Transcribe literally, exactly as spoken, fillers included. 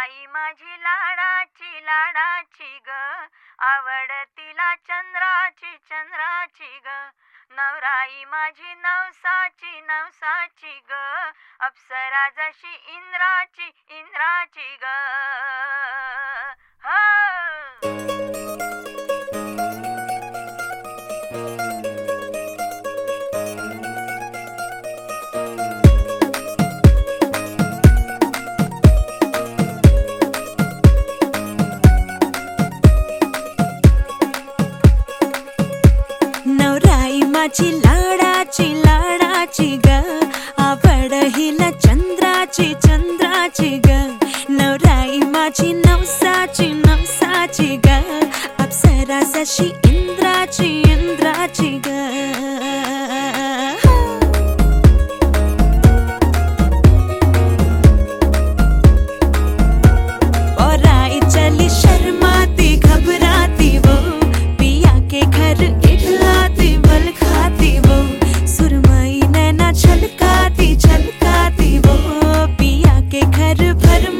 आई माझी लाडाची लाडाची ग, आवड तिला चंद्राची चंद्राची ग. नवराई माझी नवसाची नवसाची ग, अप्सरा जशी इंद्राची इंद्राची ग. नवराई माझी लाडाची लाडाची ग, आवड हिला चंद्राची चंद्राची ग. नवराई माझी नवसाची नवसाची ग, अप्सरा जशी इंद्राची इंद्राची ग. और आई चली शर्माती घबराती वो, पिया के घर इठलाती बल खाती वो. सुरमई नैना छलकाती छलकाती वो, पिया के घर भर